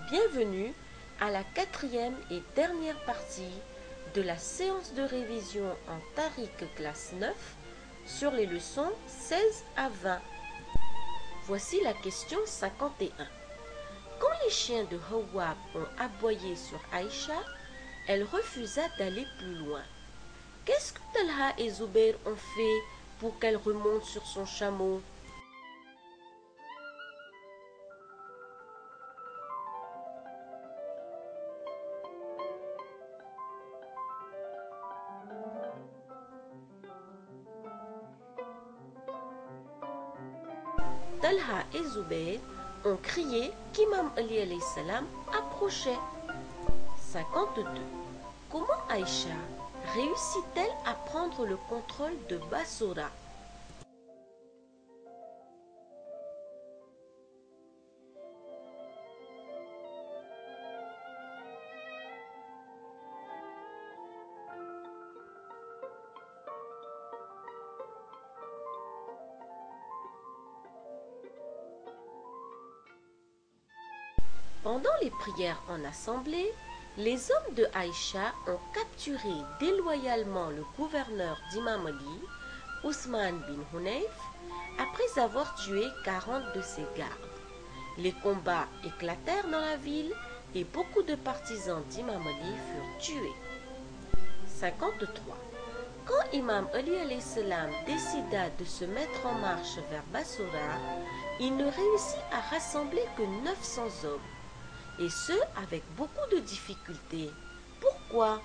Bienvenue à la quatrième et dernière partie de la séance de révision en Tariq classe 9 sur les leçons 16 à 20. Voici la question 51. Quand les chiens de Hawab ont aboyé sur Aïcha, elle refusa d'aller plus loin. Qu'est-ce que Talha et Zubair ont fait pour qu'elle remonte sur son chameau? Talha et Zubair ont crié qu'Imam Ali alayhi salam approchait. 52. Comment Aïcha réussit-elle à prendre le contrôle de Bassora? Pendant les prières en assemblée, les hommes de Aïcha ont capturé déloyalement le gouverneur d'Imam Ali, Ousmane bin Hunayf, après avoir tué 40 de ses gardes. Les combats éclatèrent dans la ville et beaucoup de partisans d'Imam Ali furent tués. 53. Quand Imam Ali alayhi salam décida de se mettre en marche vers Bassora, il ne réussit à rassembler que 900 hommes, et ce avec beaucoup de difficultés. Pourquoi?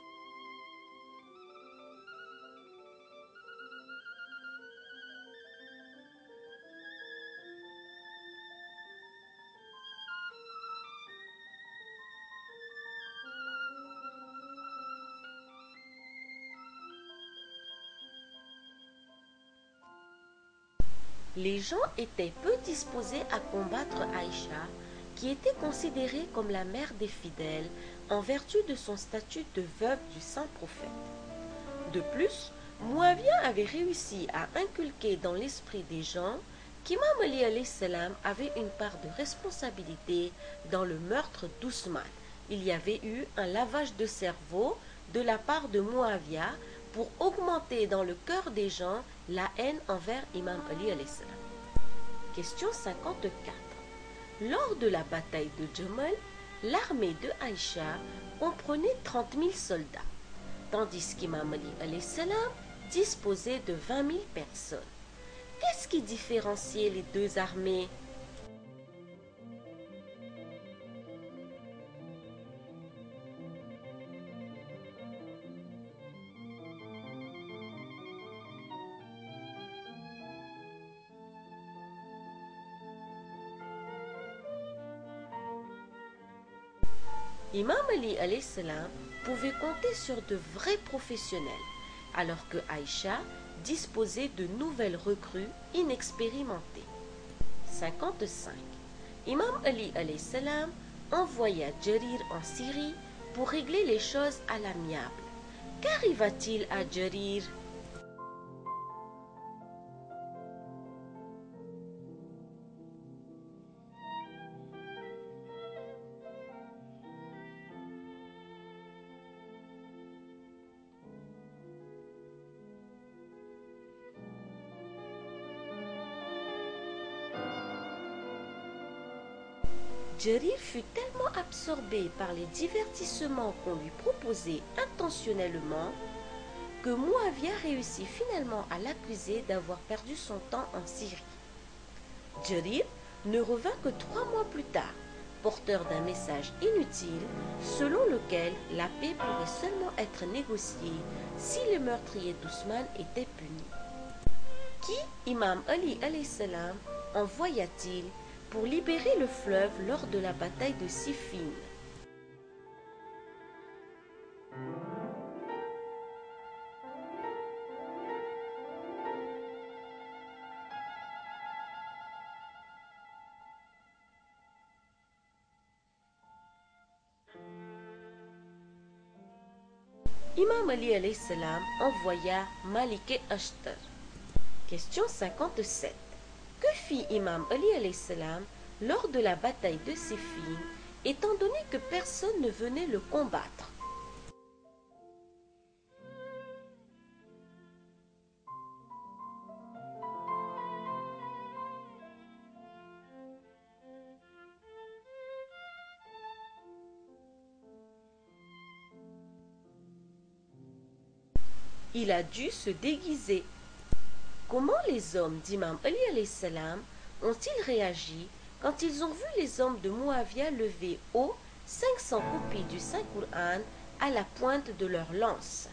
Les gens étaient peu disposés à combattre Aïcha, qui était considérée comme la mère des fidèles en vertu de son statut de veuve du saint prophète. De plus, Muawiyah avait réussi à inculquer dans l'esprit des gens qu'Imam Ali alayhi salam avait une part de responsabilité dans le meurtre d'Ousmane. Il y avait eu un lavage de cerveau de la part de Muawiyah pour augmenter dans le cœur des gens la haine envers Imam Ali alayhi salam. Question 54. Lors de la bataille de Jamal, l'armée de Aïcha comprenait 30 000 soldats, tandis qu'Imam Ali alayhi salam disposait de 20 000 personnes. Qu'est-ce qui différenciait les deux armées? Imam Ali alayhi salam pouvait compter sur de vrais professionnels, alors que Aïcha disposait de nouvelles recrues inexpérimentées. 55. Imam Ali alayhi salam envoya Jarir en Syrie pour régler les choses à l'amiable. Qu'arriva-t-il à Jarir? Jarir fut tellement absorbé par les divertissements qu'on lui proposait intentionnellement que Muawiyah réussit finalement à l'accuser d'avoir perdu son temps en Syrie. Jarir ne revint que 3 mois plus tard, porteur d'un message inutile selon lequel la paix pourrait seulement être négociée si les meurtriers d'Ousmane étaient punis. Qui Imam Ali alayhi salam envoya-t-il pour libérer le fleuve lors de la bataille de Siffin? Imam Ali alayhi salam envoya Malik Ashtar. Question 57. Que fit Imam Ali alayhi salam lors de la bataille de Siffin étant donné que personne ne venait le combattre. Il a dû se déguiser. Comment les hommes d'Imam Ali alayhi salam ont-ils réagi quand ils ont vu les hommes de Muawiyah lever haut 500 copies du Saint-Coran à la pointe de leurs lances?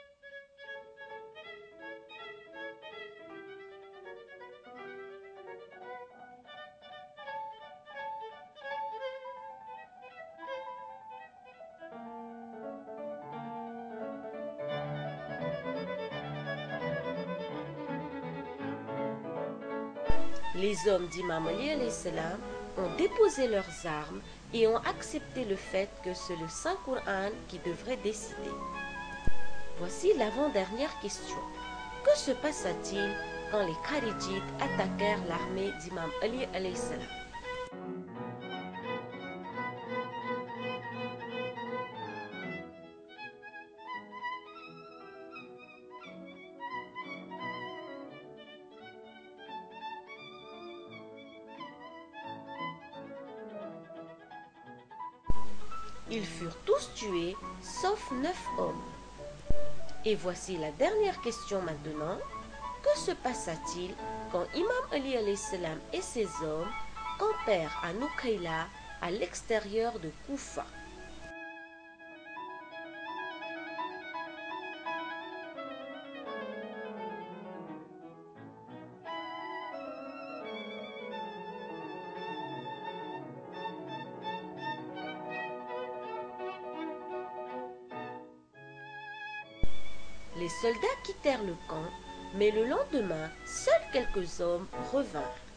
Les hommes d'Imam Ali alayhi salam ont déposé leurs armes et ont accepté le fait que c'est le Saint-Coran qui devrait décider. Voici l'avant-dernière question. Que se passa-t-il quand les Kharijites attaquèrent l'armée d'Imam Ali alayhi salam? Ils furent tous tués, sauf 9 hommes. Et voici la dernière question maintenant. Que se passa-t-il quand Imam Ali alayhi salam et ses hommes campèrent à Nukhayla, à l'extérieur de Koufa? Les soldats quittèrent le camp, mais le lendemain, seuls quelques hommes revinrent.